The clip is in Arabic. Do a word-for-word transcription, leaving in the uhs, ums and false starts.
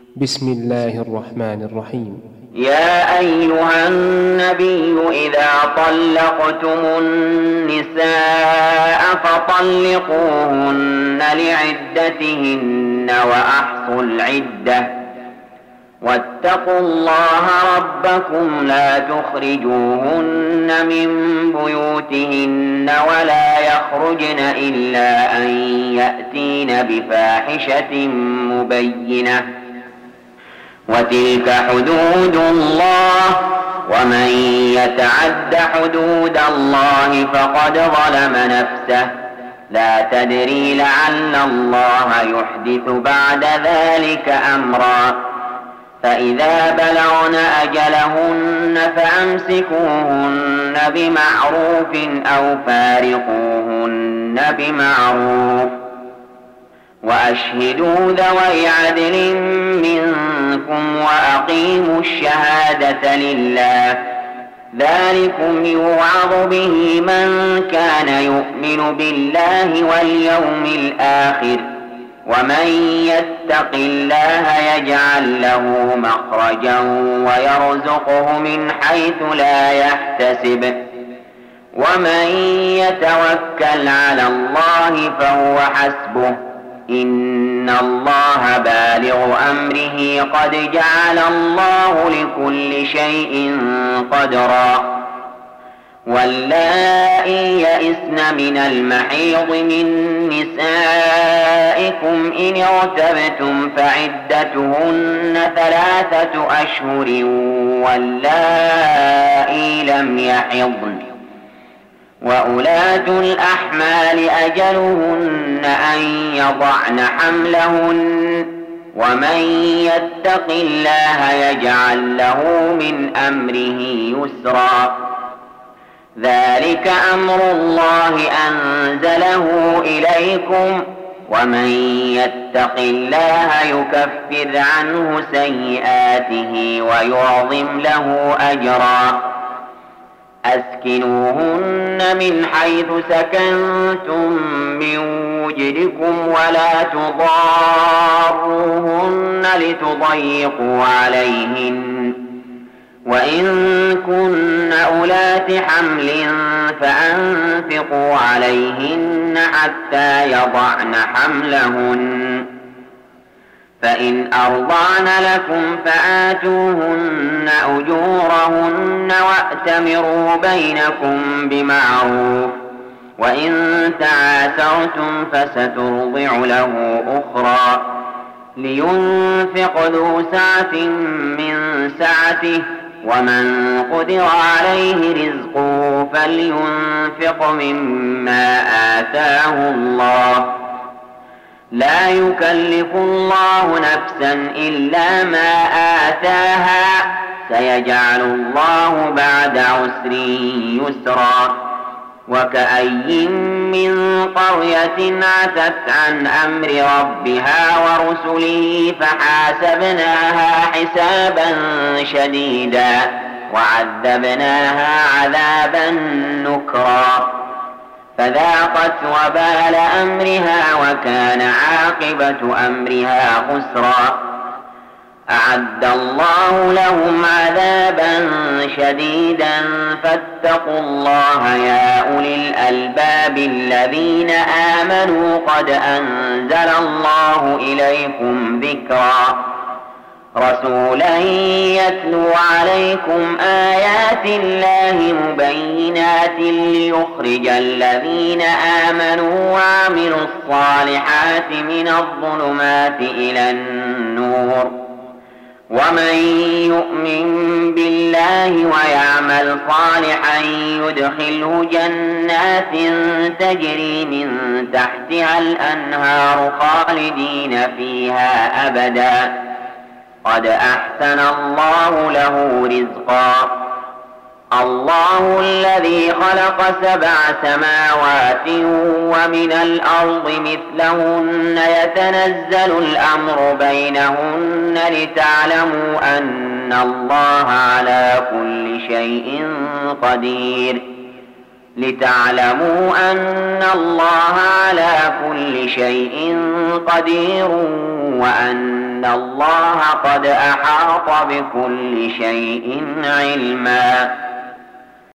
بسم الله الرحمن الرحيم. يا أيها النبي إذا طلقتم النساء فطلقوهن لعدتهن وأحصوا العدة واتقوا الله ربكم لا تخرجوهن من بيوتهن ولا يخرجن إلا أن يأتين بفاحشة مبينة وتلك حدود الله ومن يتعد حدود الله فقد ظلم نفسه لا تدري لعل الله يحدث بعد ذلك أمرا فإذا بلغن أجلهن فأمسكوهن بمعروف أو فارقوهن بمعروف وأشهدوا ذوي عدل منكم وأقيموا الشهادة لله ذلكم يوعظ به من كان يؤمن بالله واليوم الآخر ومن يتق الله يجعل له مخرجا ويرزقه من حيث لا يحتسب ومن يتوكل على الله فهو حسبه إن الله بالغ أمره قد جعل الله لكل شيء قدرا واللائي يئسن من المحيض من نسائكم إن ارتبتم فعدتهن ثلاثة أشهر واللائي لم يحضن وأولاة الأحمال أجلهن أن يضعن حملهن ومن يتق الله يجعل له من أمره يسرا ذلك أمر الله أنزله إليكم ومن يتق الله يكفر عنه سيئاته ويعظم له أجرا أسكنوهن من حيث سكنتم من وجدكم ولا تضاروهن لتضيقوا عليهن وإن كن أولات حمل فأنفقوا عليهن حتى يضعن حملهن فإن أرضعن لكم فآتوهن أجورهن وأتمروا بينكم بمعروف وإن تعاسرتم فسترضع له أخرى لينفق ذو سعة من سعته ومن قدر عليه رزقه فلينفق مما آتاه الله لا يكلف الله نفسا إلا ما آتاها سيجعل الله بعد عسر يسرا وكأي من قرية عتت عن أمر ربها ورسله فحاسبناها حسابا شديدا وعذبناها عذابا نكرا فذاقت وبال أمرها وكان عاقبة أمرها خسرا أعد الله لهم عذابا شديدا فاتقوا الله يا أولي الألباب الذين آمنوا قد أنزل الله إليكم ذكرا رسولا يتلو عليكم آيات الله مبينات ليخرج الذين آمنوا وعملوا الصالحات من الظلمات إلى النور ومن يؤمن بالله ويعمل صالحا يدخله جنات تجري من تحتها الأنهار خالدين فيها أبدا قد أحسن الله له رزقا الله الذي خلق سبع سماوات ومن الأرض مثلهن يتنزل الأمر بينهن لتعلموا أن الله على كل شيء قدير لتعلموا أن الله على كل شيء قدير وأن الله قد أحاط بكل شيء علما.